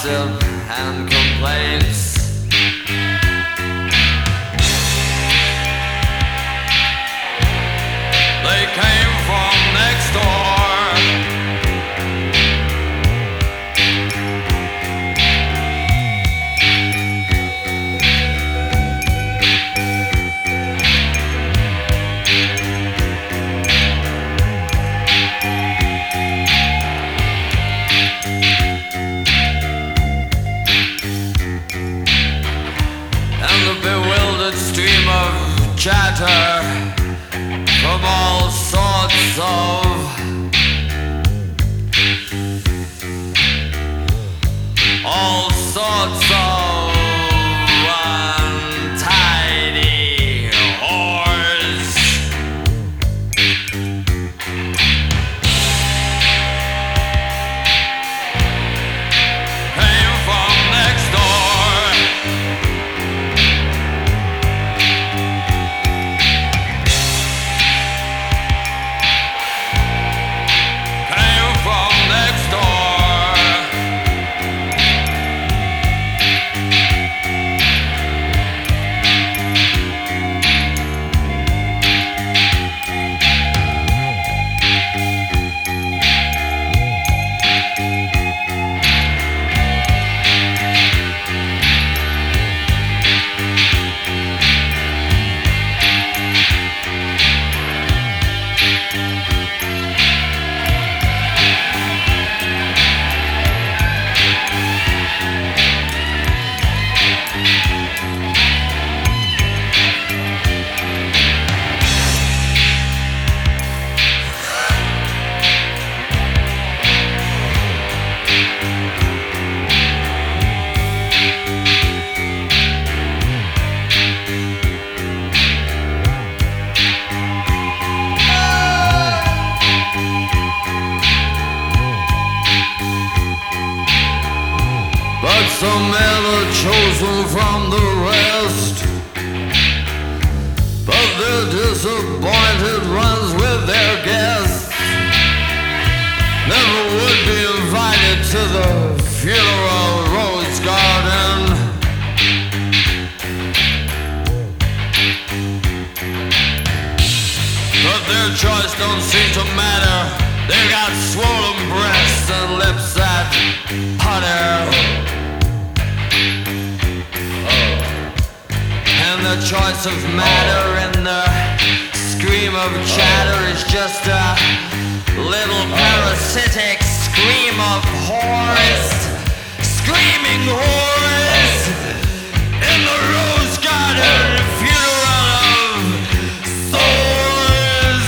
gossip and complaints. They came from next door. Bewildered stream of chatter from all sorts of untidy whores. Came from next door. But some men are chosen from the rest, but they're disappointed ones with their guests. Never would be invited to the funeral rose garden. But their choice don't seem to matter. They've got swollen breasts and lips that putter. And the choice of matter and the scream of chatter is just a little parasitic scream of whores. Screaming whores in the rose garden funeral of sores.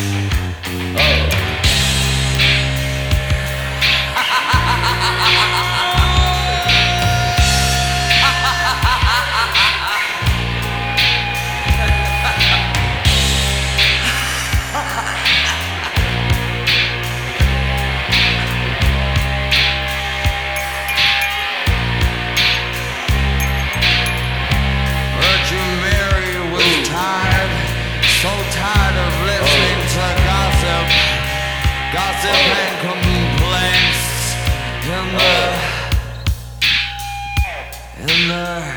Gossip and complaints in the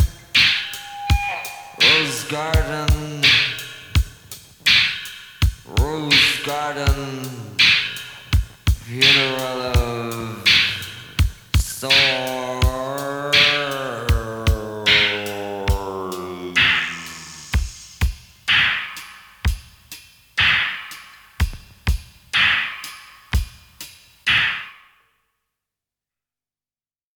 rose garden funeral of sore.